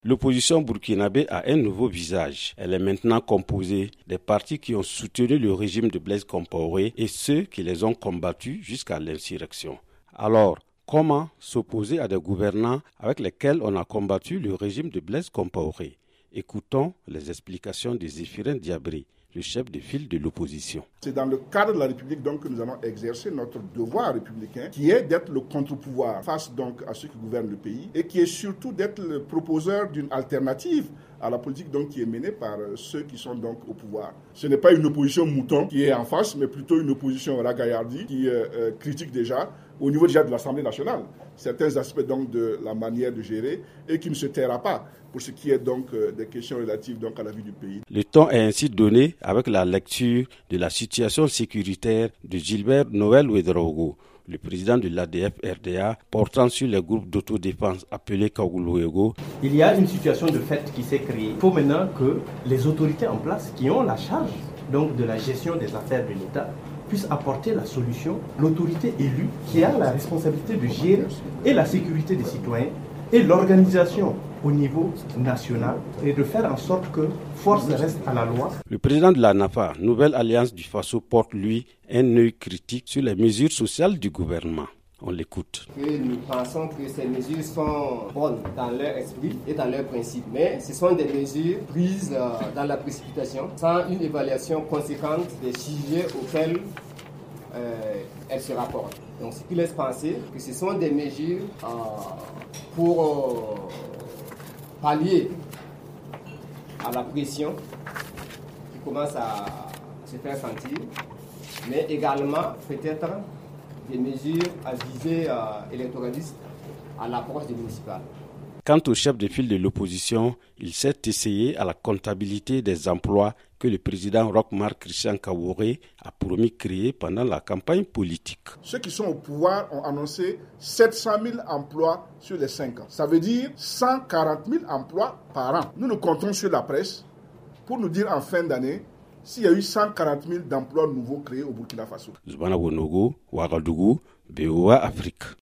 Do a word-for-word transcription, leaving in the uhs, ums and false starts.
L'opposition burkinabé a un nouveau visage. Elle est maintenant composée des partis qui ont soutenu le régime de Blaise Compaoré et ceux qui les ont combattus jusqu'à l'insurrection. Alors, comment s'opposer à des gouvernants avec lesquels on a combattu le régime de Blaise Compaoré? Écoutons les explications de Zéphirin Diabré, le chef de file de l'opposition. C'est dans le cadre de la République donc que nous allons exercer notre devoir républicain, qui est d'être le contre-pouvoir face donc à ceux qui gouvernent le pays et qui est surtout d'être le proposeur d'une alternative à la politique donc qui est menée par ceux qui sont donc au pouvoir. Ce n'est pas une opposition mouton qui est en face, mais plutôt une opposition ragaillardie qui euh, euh, critique déjà au niveau déjà de l'Assemblée nationale certains aspects donc de la manière de gérer et qui ne se taira pas pour ce qui est donc euh, des questions relatives donc à la vie du pays. Le ton est ainsi donné avec la lecture de la situation sécuritaire de Gilbert Noël Ouedraogo, le président de l'A D F R D A, portant sur les groupes d'autodéfense appelés Kagoulouego. Il y a une situation de fait qui s'est créée. Il faut maintenant que les autorités en place qui ont la charge donc de la gestion des affaires de l'État puissent apporter la solution. L'autorité élue qui a la responsabilité de gérer et la sécurité des citoyens et l'organisation au niveau national et de faire en sorte que force reste à la loi. Le président de la NAFA, Nouvelle Alliance du Faso, porte lui un œil critique sur les mesures sociales du gouvernement. On l'écoute. Nous pensons que ces mesures sont bonnes dans leur esprit et dans leurs principes, mais ce sont des mesures prises dans la précipitation, sans une évaluation conséquente des sujets auxquels euh, elles se rapportent. Donc, ce qui laisse penser que ce sont des mesures euh, pour euh, pallier à la pression qui commence à se faire sentir, mais également peut-être des mesures à visée euh, électoraliste à l'approche des municipales. Quant au chef de file de l'opposition, il s'est essayé à la comptabilité des emplois que le président Roch-Marc Christian Kaboré a promis créer pendant la campagne politique. Ceux qui sont au pouvoir ont annoncé sept cent mille emplois sur les cinq ans. Ça veut dire cent quarante mille emplois par an. Nous nous comptons sur la presse pour nous dire en fin d'année s'il y a eu cent quarante mille d'emplois nouveaux créés au Burkina Faso. Zbana Wonogo, Ouagadougou, B O A Afrique.